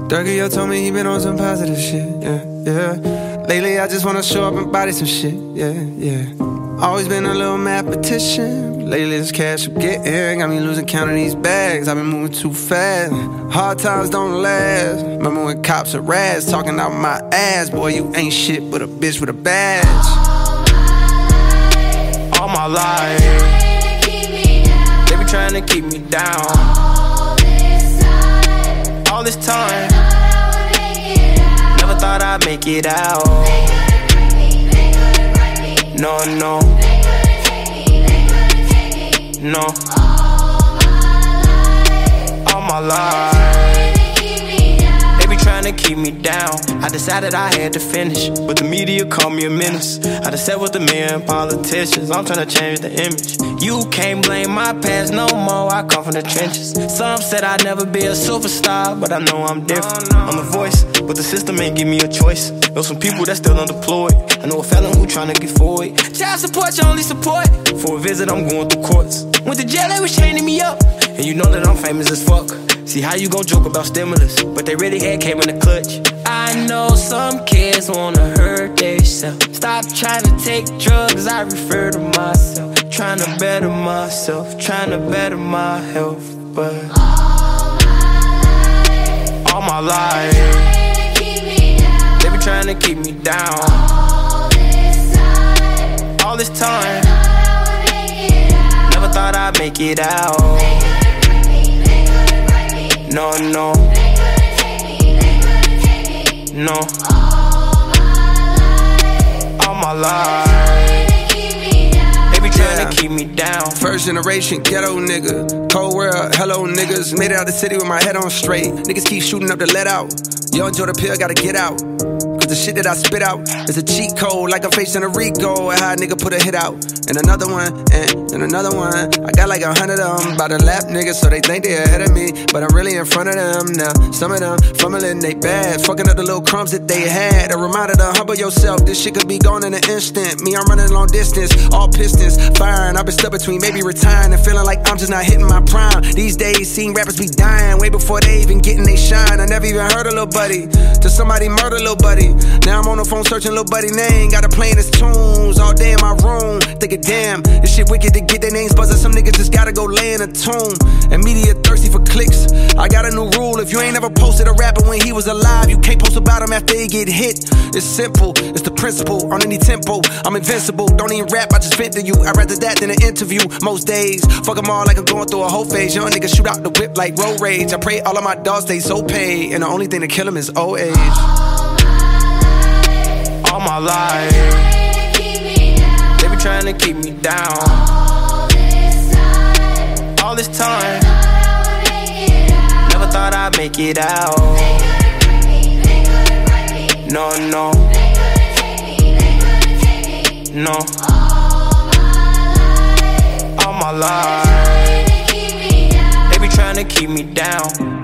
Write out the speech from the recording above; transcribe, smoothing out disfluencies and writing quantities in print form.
Durkio told me he been on some positive shit, yeah. Lately I just wanna show up and body some shit, yeah. Always been a little mathematician. Lately this cash I'm getting got me losing count of these bags. I've been moving too fast. Hard times don't last. Remember when cops are rats talking out my ass? Boy, you ain't shit but a bitch with a badge. All my life, they be trying to keep me down. All this time, never thought I'd make it out. No, no, no. All my life, they be trying to keep me down. I decided I had to finish, but the media called me a menace. I done sat with the men politicians, I'm trying to change the image. You can't blame my past no more, I come from the trenches. Some said I'd never be a superstar, but I know I'm different. I'm a voice, but the system ain't give me a choice. Know some people that's still unemployed. I know a felon who tryna get forward. Child support, your only support. For a visit, I'm going through courts. Went to jail, they was chaining me up. And you know that I'm famous as fuck. See how you gon' joke about stimulus, but they really had came in the clutch. I know some kids wanna hurt themselves. Stop trying to take drugs, I refer to myself. Trying to better myself, trying to better my health. But all my life, they be trying to keep me down. All this time, never thought I'd make it out. No, no, no. All my life, they be trying to keep me down. First generation ghetto nigga, cold world, hello niggas. Made it out the city with my head on straight. Niggas keep shooting up to let out. Young Jordan Pill gotta get out. The shit that I spit out is a cheat code, like I'm facing a Rico. And how a nigga put a hit out, and another one, and another one. I got like 100 of them by the lap niggas, so they think they ahead of me, but I'm really in front of them now. Some of them fumbling they bad, fucking up the little crumbs that they had. A reminder to humble yourself, this shit could be gone in an instant. Me, I'm running long distance, all pistons firing. I've been stuck between maybe retiring and feeling like I'm just not hitting my prime. These days, seeing rappers be dying way before they even getting they shine. I never even heard of Lil Buddy, till somebody murder Lil Buddy. Now I'm on the phone searching Lil Buddy name. Got her playing his tunes all day in my room. Thinking, damn, this shit wicked to get their names buzzing. Some niggas just gotta go lay in a tomb. And media thirsty for clicks. I got a new rule. If you ain't ever posted a rapper when he was alive, you can't post about him after he get hit. It's simple, it's the principle. On any tempo, I'm invincible. Don't even rap, I just vent to you. I'd rather that than an interview most days. Fuck them all like I'm going through a whole phase. Young niggas shoot out the whip like road rage. I pray all of my dogs stay so paid, and the only thing to kill them is old age. All my life, they be trying to keep me down. All this time, never thought I'd make it out. No, no, no. All my life, they be trying to keep me down.